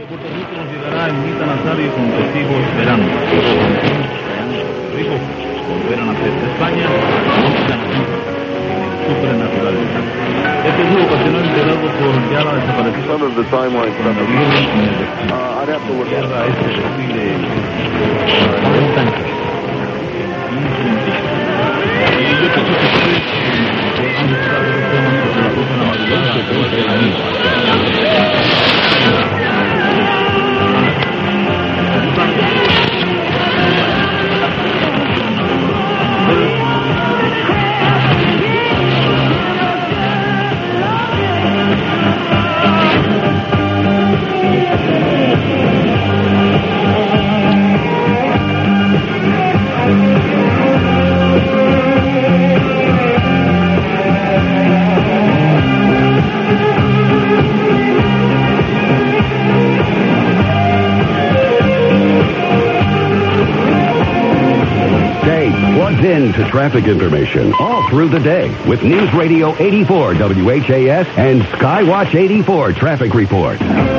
De Puerto Rico nos llegará Ermita Nazario con Testigo Esperando. Rico, volverán a hacer de España, música supernatural. Este dúo ocasional liderado por ya la desaparecida. Some of the timelines stuff. I'd have to look at este desfile de un tanque. Y yo pienso que ustedes han disfrutado de los temas sobre la voz de la madrugada que va a ser ahí. To traffic information all through the day with News Radio 84 WHAS and Skywatch 84 traffic report.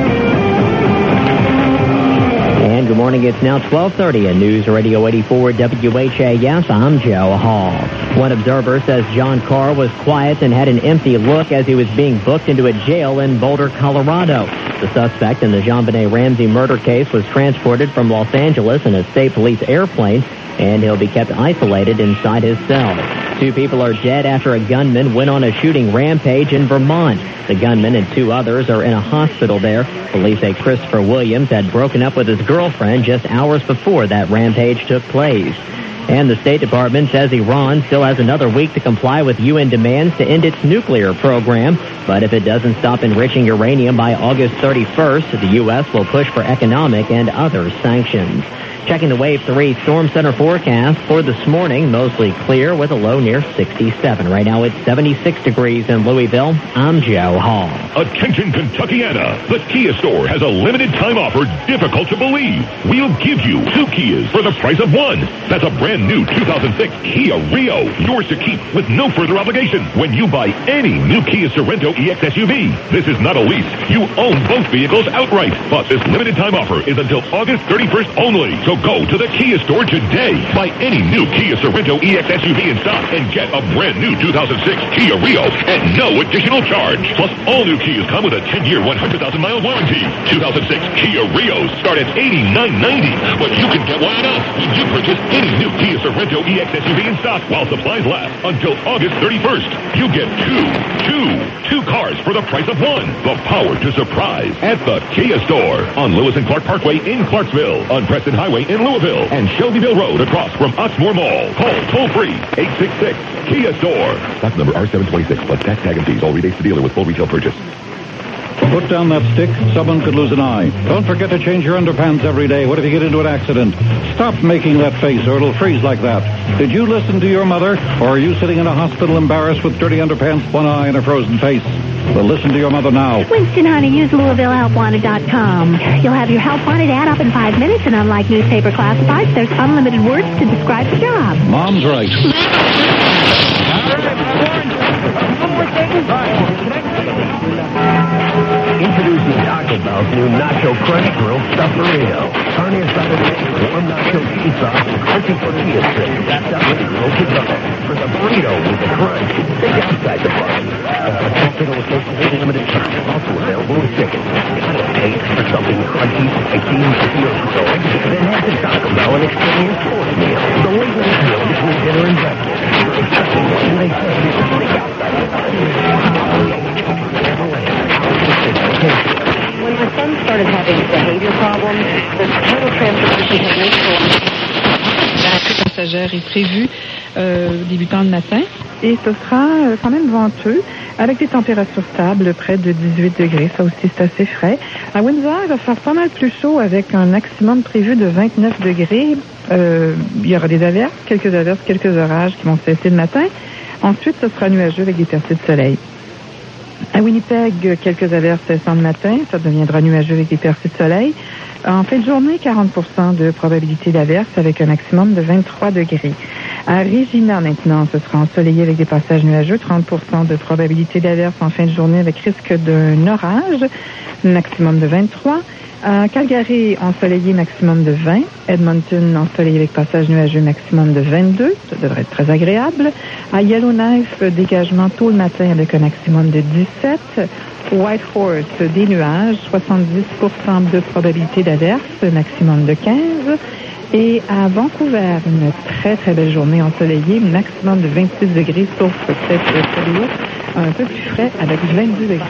And good morning. It's now 12:30 at News Radio 84 WHAS. I'm Joe Hall. One observer says John Carr was quiet and had an empty look as he was being booked into a jail in Boulder, Colorado. The suspect in the JonBenet Ramsey murder case was transported from Los Angeles in a state police airplane, and he'll be kept isolated inside his cell. 2 people are dead after a gunman went on a shooting rampage in Vermont. The gunman and 2 others are in a hospital there. Police say Christopher Williams had broken up with his girlfriend just hours before that rampage took place. And the State Department says Iran still has another week to comply with UN demands to end its nuclear program. But if it doesn't stop enriching uranium by August 31st, the U.S. will push for economic and other sanctions. Checking the Wave 3 Storm Center forecast for this morning, mostly clear with a low near 67. Right now it's 76 degrees in Louisville. I'm Joe Hall. Attention Kentuckiana. The Kia store has a limited time offer difficult to believe. We'll give you 2 Kias for the price of 1. That's a brand new 2006 Kia Rio. Yours to keep with no further obligation when you buy any new Kia Sorento EX SUV. This is not a lease. You own both vehicles outright. But this limited time offer is until August 31st only. So go to the Kia store today. Buy any new Kia Sorento EX SUV in stock and get a brand new 2006 Kia Rio at no additional charge. Plus, all new Kias come with a 10-year, 100,000-mile warranty. 2006 Kia Rios start at $89.90, but you can get one on us when you purchase any new Kia Sorento EX SUV in stock while supplies last until August 31st. You get two cars for the price of 1. The power to surprise at the Kia store on Lewis and Clark Parkway in Clarksville, on Preston Highway in Louisville, and Shelbyville Road across from Oxmoor Mall. Call toll-free 866 Kia Store. Stock number R726 plus tax, tag, and fees. All rebates to dealer with full retail purchase. Put down that stick. Someone could lose an eye. Don't forget to change your underpants every day. What if you get into an accident? Stop making that face or it'll freeze like that. Did you listen to your mother, or are you sitting in a hospital embarrassed with dirty underpants, one eye, and a frozen face? Well, listen to your mother now. Winston, honey, use LouisvilleHelpWanted.com. You'll have your Help Wanted ad up in 5 minutes, and unlike newspaper classifieds, there's unlimited words to describe the job. Mom's right. Introducing Taco Bell's new Nacho Crunch Grilled Stuffed Burrito. Carne asada with warm nacho cheese sauce and crunchy tortilla strips wrapped up with grilled to go. For the burrito with the crunch, think outside the box. Taco location is limited time. Also available with chicken. Got a taste for something crunchy, spicy, and feels good? Then head to Taco Bell and experience sports meal. The late night meal between dinner and breakfast. It's something what they say. Think outside the box. When my son started having behavior problems, the total transportation technique La passagère est prévue débutant le matin. Et ce sera quand même venteux, avec des températures stables, près de 18 degrés. Ça aussi, c'est assez frais. À Windsor, il va faire pas mal plus chaud, avec un maximum prévu de 29 degrés. Il y aura des averses, quelques orages qui vont cesser le matin. Ensuite, ce sera nuageux avec des percées de soleil. À Winnipeg, quelques averses cessant le matin. Ça deviendra nuageux avec des percées de soleil. En fin de journée, 40% de probabilité d'averse avec un maximum de 23 degrés. À Regina, maintenant, ce sera ensoleillé avec des passages nuageux. 30% de probabilité d'averse en fin de journée avec risque d'un orage. Maximum de 23. Calgary, ensoleillé, maximum de 20. Edmonton, ensoleillé avec passage nuageux, maximum de 22. Ça devrait être très agréable. À Yellowknife, dégagement tôt le matin avec un maximum de 17. Whitehorse, des nuages, 70% de probabilité d'averse, maximum de 15. Et à Vancouver, une très très belle journée ensoleillée, maximum de 26 degrés, sauf peut-être celui-là, un peu plus frais avec 22 degrés.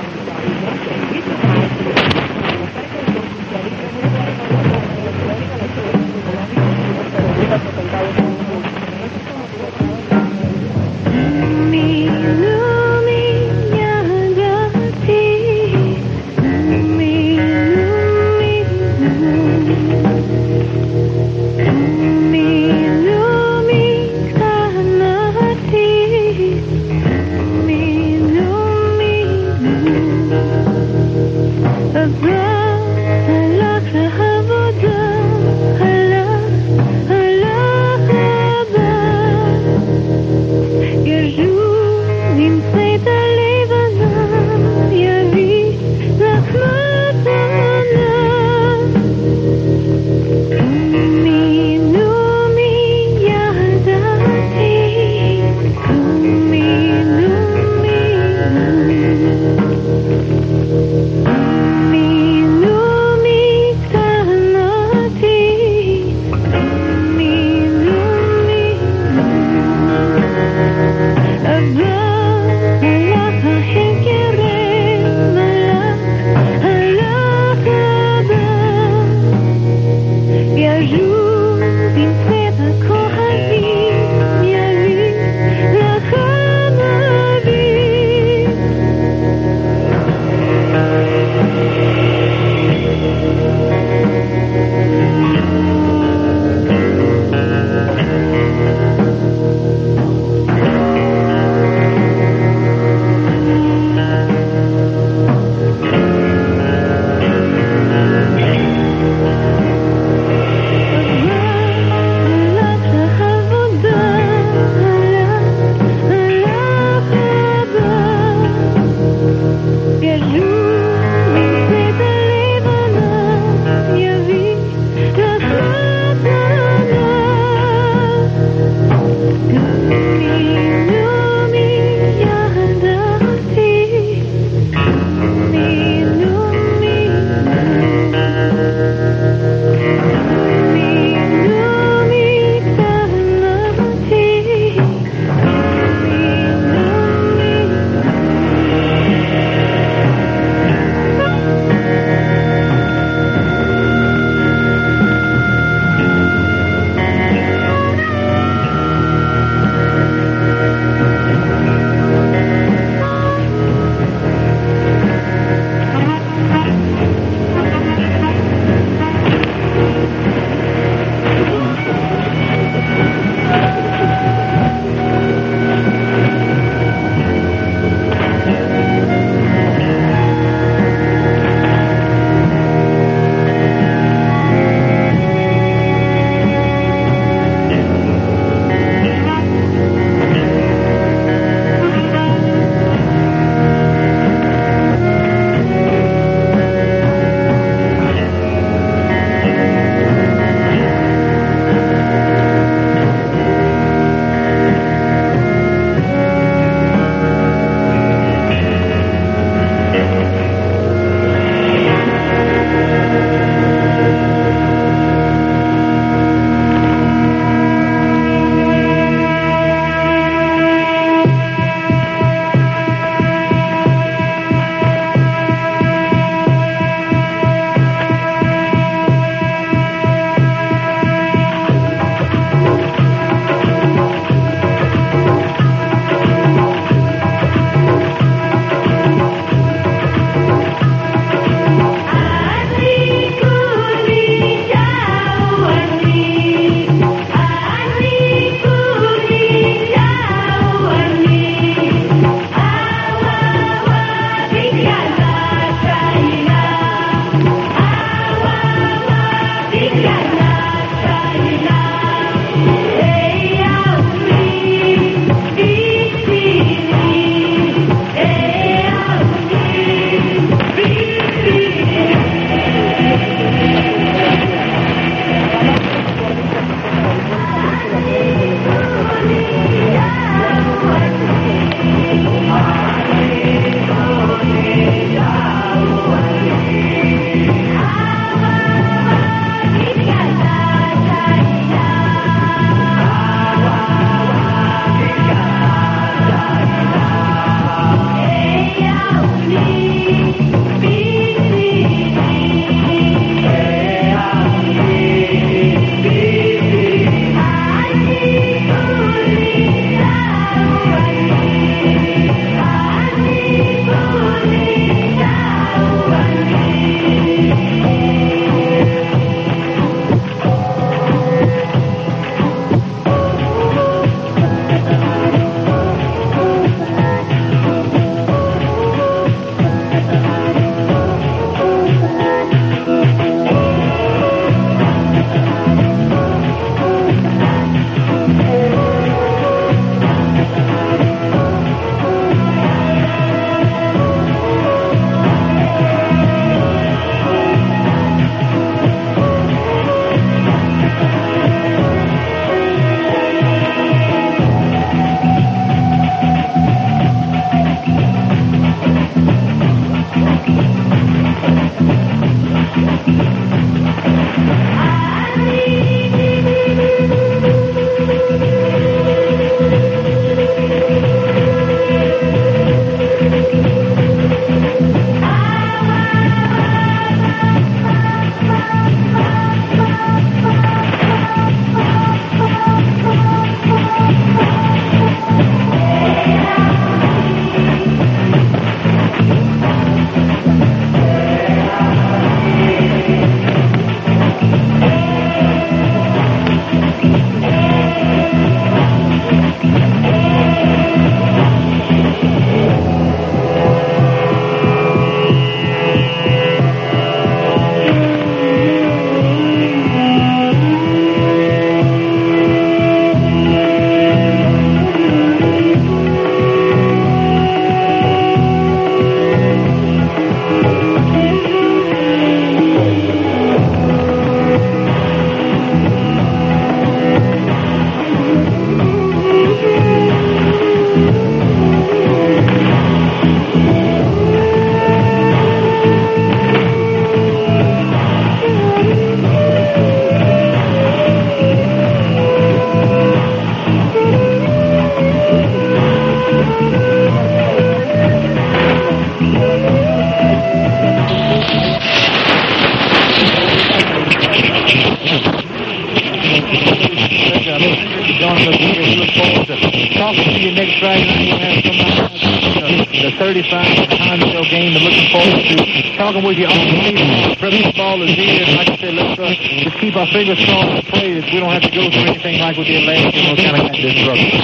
Talking with you on the Christmas ball is here. Like I said, let's just keep our fingers crossed and pray that we don't have to go through anything like we did last year. Kind of disruption.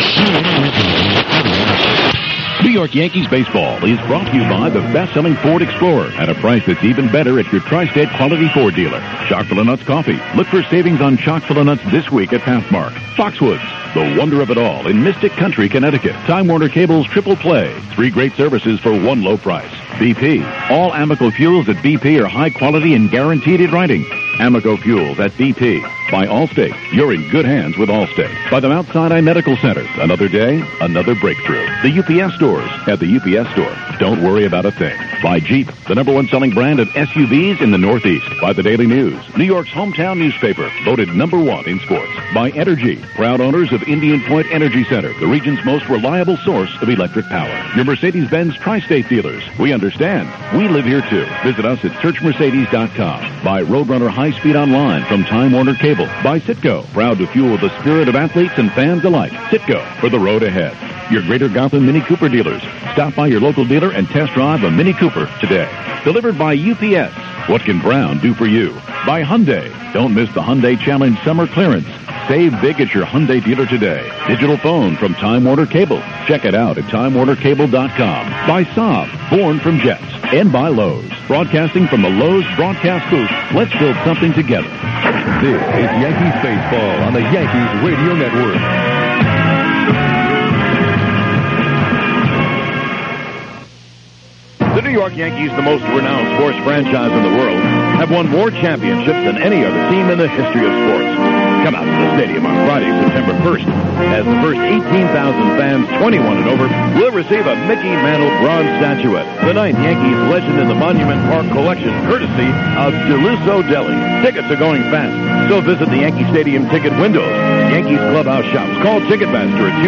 New York Yankees baseball is brought to you by the best-selling Ford Explorer at a price that's even better at your Tri-State Quality Ford dealer. Chock-full of Nuts Coffee. Look for savings on Chock-full of Nuts this week at Pathmark. Foxwoods, the wonder of it all in Mystic Country, Connecticut. Time Warner Cable's Triple Play. 3 great services for one low price. BP. All Amoco fuels at BP are high quality and guaranteed in writing. Amoco fuels at BP. By Allstate. You're in good hands with Allstate. By the Mount Sinai Medical Center. Another day, another breakthrough. The UPS stores. At the UPS store. Don't worry about a thing. By Jeep. The #1 selling brand of SUVs in the Northeast. By the Daily News. New York's hometown newspaper. Voted #1 in sports. By Energy. Proud owners of Indian Point Energy Center. The region's most reliable source of electric power. Your Mercedes-Benz Tri-State dealers. We understand. We live here too. Visit us at searchmercedes.com. By Roadrunner High Speed Online from Time Warner Cable. By Citgo. Proud to fuel the spirit of athletes and fans alike. Citgo for the road ahead. Your Greater Gotham Mini Cooper dealers. Stop by your local dealer and test drive a Mini Cooper today. Delivered by UPS. What can Brown do for you? By Hyundai. Don't miss the Hyundai Challenge Summer Clearance. Save big at your Hyundai dealer today. Digital phone from Time Warner Cable. Check it out at TimeWarnerCable.com. By Saab. Born from Jets. And by Lowe's. Broadcasting from the Lowe's broadcast booth. Let's build something together. This is Yankees Baseball on the Yankees Radio Network. The New York Yankees, the most renowned sports franchise in the world, have won more championships than any other team in the history of sports. Come out to the stadium on Friday, September 1st, as the first 18,000 fans 21 and over will receive a Mickey Mantle bronze statuette. The 9th Yankees Legend in the Monument Park collection, courtesy of DeLusso Deli. Tickets are going fast, so visit the Yankee Stadium ticket windows, Yankees clubhouse shops. Call Ticketmaster at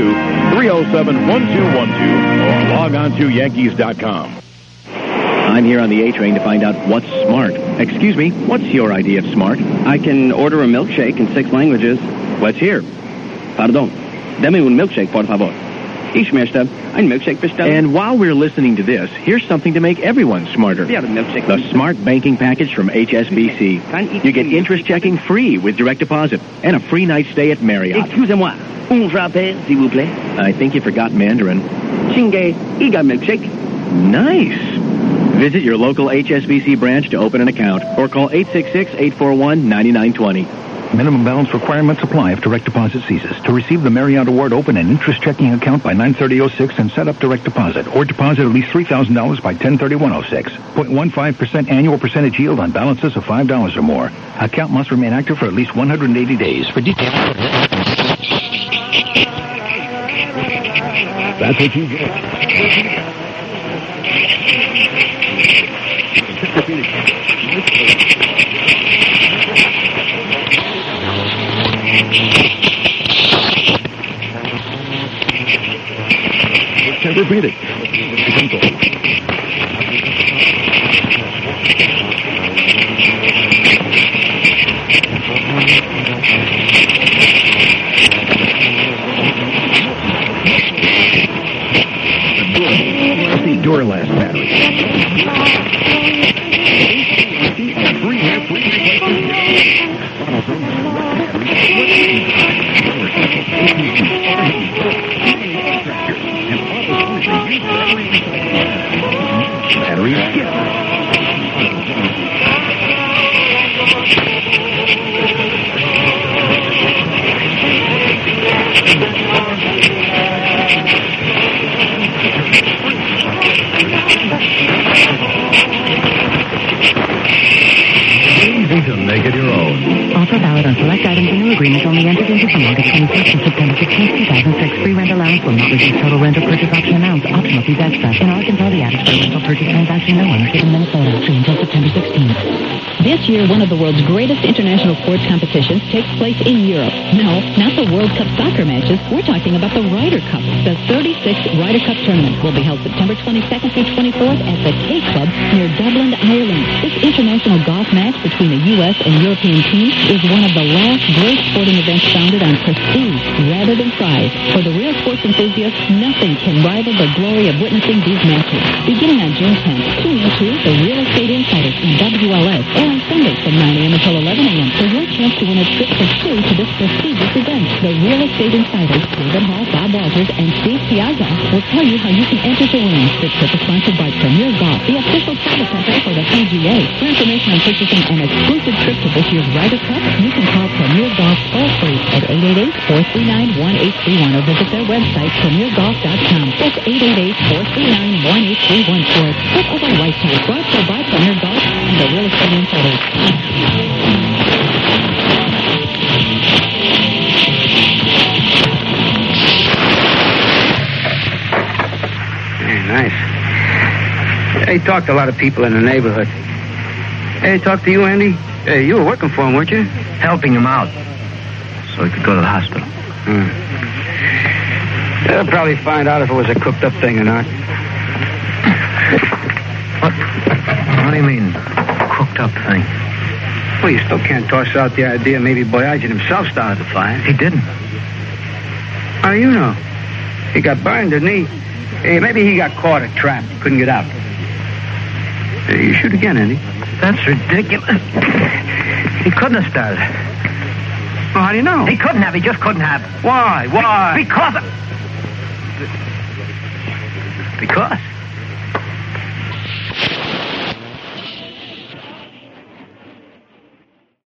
212-307-1212 or log on to Yankees.com. I'm here on the A train to find out what's smart. Excuse me, what's your idea of smart? I can order a milkshake in 6 languages. Let's hear. Pardon. Deme un milkshake, por favor. Ich möchte ein milkshake bestellen. And while we're listening to this, here's something to make everyone smarter. The Smart Banking Package from HSBC. You get interest checking free with direct deposit and a free night stay at Marriott. Excusez-moi. Un frappé, s'il vous plaît. I think you forgot Mandarin. Chingue, iga milkshake. Nice. Visit your local HSBC branch to open an account or call 866-841-9920. Minimum balance requirements apply if direct deposit ceases. To receive the Marriott Award, open an interest checking account by 9/30/06 and set up direct deposit. Or deposit at least $3,000 by 10/31/06. 0.15% annual percentage yield on balances of $5 or more. Account must remain active for at least 180 days. For details... That's what you get. Never beat it. Duralast battery. Battery Easy to make it your own. Offer valid on select items and new agreements only entered into from August 21st to September 16th, 2006. Free rent allowance will not reduce total rent or purchase option amounts. Optional fees extra. In Arkansas, the average rental purchase transaction no ownership in Minnesota. Free until September 16th. This year, one of the world's greatest international sports competitions takes place in Europe. No, not the World Cup soccer matches. We're talking about the Ryder Cup. The 36th Ryder Cup tournament will be held September 22nd through 24th at the K Club near Dublin, Ireland. This international golf match between the U.S. and European teams is one of the last great sporting events founded on prestige rather than prize. For the real sports enthusiasts, nothing can rival the glory of witnessing these matches. Beginning on June 10th, tune into The Real Estate Insiders on WLS, on Sundays from 9 a.m. until 11 a.m. for your chance to win a trip for free to this prestigious event. The Real Estate Insiders, David Hall, Bob Walters, and Steve Piazza will tell you how you can enter to win. The trip is sponsored by Premier Golf, the official travel company for the PGA. For information on purchasing an exclusive trip to this year's Ryder Cup, you can call Premier Golf toll free at 888-439-1831 or visit their website, premiergolf.com. That's 888-439-1831 for a trip of a lifetime. Brought to you by Premier Golf and the Real Estate Insiders. Hey, nice. Hey, talked to a lot of people in the neighborhood. Hey, talked to you, Andy? Hey, you were working for him, weren't you? Helping him out. So he could go to the hospital. They'll probably find out if it was a cooked-up thing or not. What do you mean, cooked-up thing? Well, you still can't toss out the idea maybe Boyajian himself started the fire. He didn't. How do you know? He got burned, didn't he? Hey, maybe he got caught or trapped. Couldn't get out. Hey, you shoot again, Andy. That's ridiculous. He couldn't have started. Well, how do you know? He couldn't have. He just couldn't have. Why? Why? Because... Because?